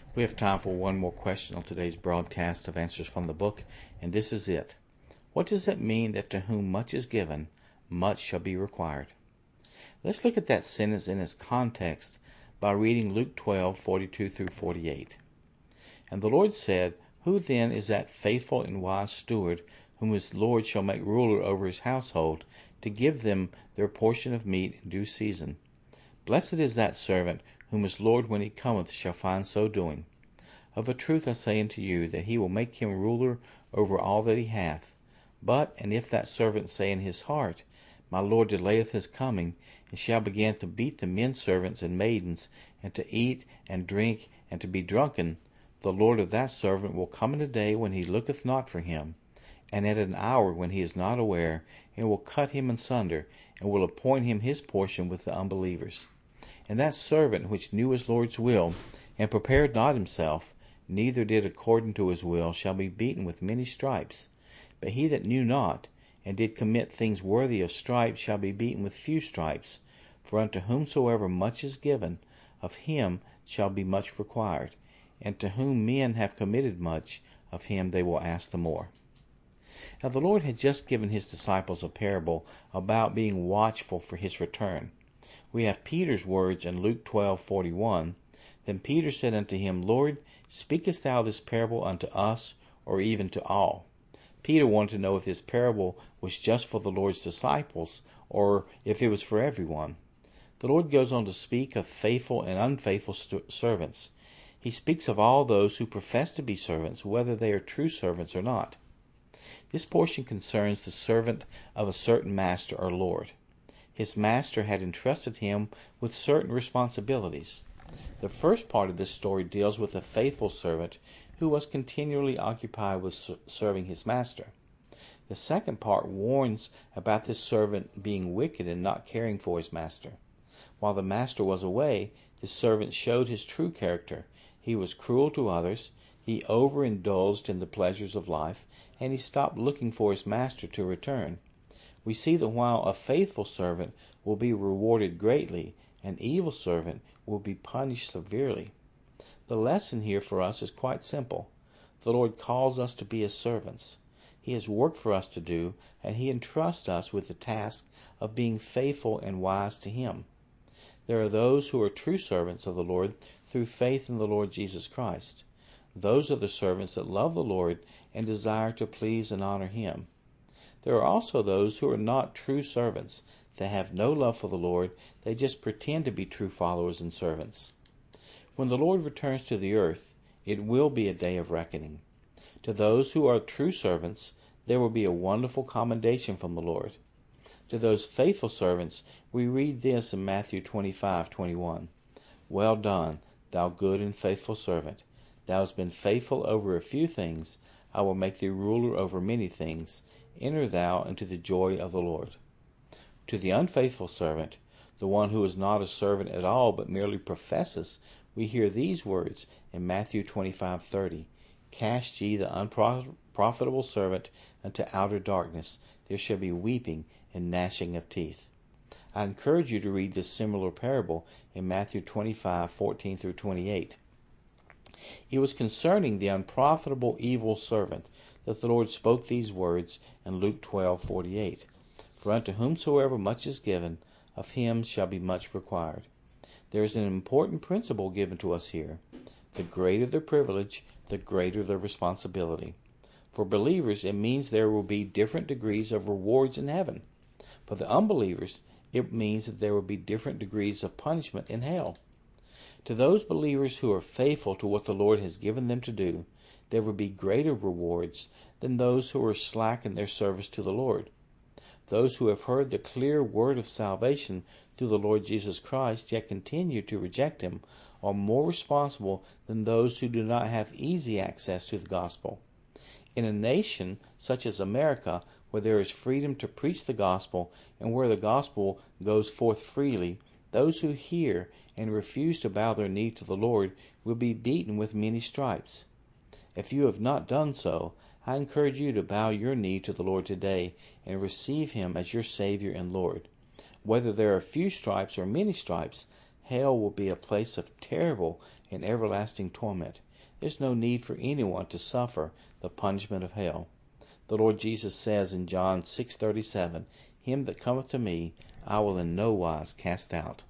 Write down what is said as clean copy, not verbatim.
We have time for one more question on today's broadcast of Answers from the Book, and this is it. What does it mean that to whom much is given, much shall be required? Let's look at that sentence in its context by reading Luke 12:42 through 48. And the Lord said, Who then is that faithful and wise steward, whom his Lord shall make ruler over his household, to give them their portion of meat in due season? Blessed is that servant, whom his Lord when he cometh shall find so doing. Of a truth I say unto you, that he will make him ruler over all that he hath. But, and if that servant say in his heart, My Lord delayeth his coming, and shall begin to beat the men servants and maidens, and to eat and drink, and to be drunken, the Lord of that servant will come in a day when he looketh not for him, and at an hour when he is not aware, and will cut him in sunder, and will appoint him his portion with the unbelievers. And that servant which knew his Lord's will, and prepared not himself, neither did according to his will, shall be beaten with many stripes. But he that knew not, and did commit things worthy of stripes, shall be beaten with few stripes. For unto whomsoever much is given, of him shall be much required. And to whom men have committed much, of him they will ask the more. Now the Lord had just given his disciples a parable about being watchful for his return. We have Peter's words in Luke 12:41. Then Peter said unto him, Lord, speakest thou this parable unto us, or even to all? Peter wanted to know if this parable was just for the Lord's disciples, or if it was for everyone. The Lord goes on to speak of faithful and unfaithful servants. He speaks of all those who profess to be servants, whether they are true servants or not. This portion concerns the servant of a certain master or lord. His master had entrusted him with certain responsibilities. The first part of this story deals with a faithful servant who was continually occupied with serving his master. The second part warns about this servant being wicked and not caring for his master. While the master was away, the servant showed his true character. He was cruel to others, he overindulged in the pleasures of life, and he stopped looking for his master to return. We see that while a faithful servant will be rewarded greatly, an evil servant will be punished severely. The lesson here for us is quite simple. The Lord calls us to be his servants. He has work for us to do, and he entrusts us with the task of being faithful and wise to him. There are those who are true servants of the Lord through faith in the Lord Jesus Christ. Those are the servants that love the Lord and desire to please and honor him. There are also those who are not true servants. They have no love for the Lord. They just pretend to be true followers and servants. When the Lord returns to the earth, it will be a day of reckoning. To those who are true servants, there will be a wonderful commendation from the Lord. To those faithful servants, we read this in Matthew 25:21. Well done, thou good and faithful servant. Thou hast been faithful over a few things. I will make thee ruler over many things. Enter thou into the joy of the Lord. To the unfaithful servant, the one who is not a servant at all but merely professes, we hear these words in Matthew 25:30. Cast ye the unprofitable servant into outer darkness. There shall be weeping and gnashing of teeth. I encourage you to read this similar parable in Matthew 25:14 through 28. It was concerning the unprofitable evil servant that the Lord spoke these words in Luke 12:48. For unto whomsoever much is given, of him shall be much required. There is an important principle given to us here. The greater the privilege, the greater the responsibility. For believers, it means there will be different degrees of rewards in heaven. For the unbelievers, it means that there will be different degrees of punishment in hell. To those believers who are faithful to what the Lord has given them to do, there will be greater rewards than those who are slack in their service to the Lord. Those who have heard the clear word of salvation through the Lord Jesus Christ, yet continue to reject him, are more responsible than those who do not have easy access to the gospel. In a nation such as America, where there is freedom to preach the gospel and where the gospel goes forth freely, those who hear and refuse to bow their knee to the Lord will be beaten with many stripes. If you have not done so, I encourage you to bow your knee to the Lord today and receive him as your Savior and Lord. Whether there are few stripes or many stripes, hell will be a place of terrible and everlasting torment. There's no need for anyone to suffer the punishment of hell. The Lord Jesus says in John 6:37, "Him that cometh to me, I will in no wise cast out."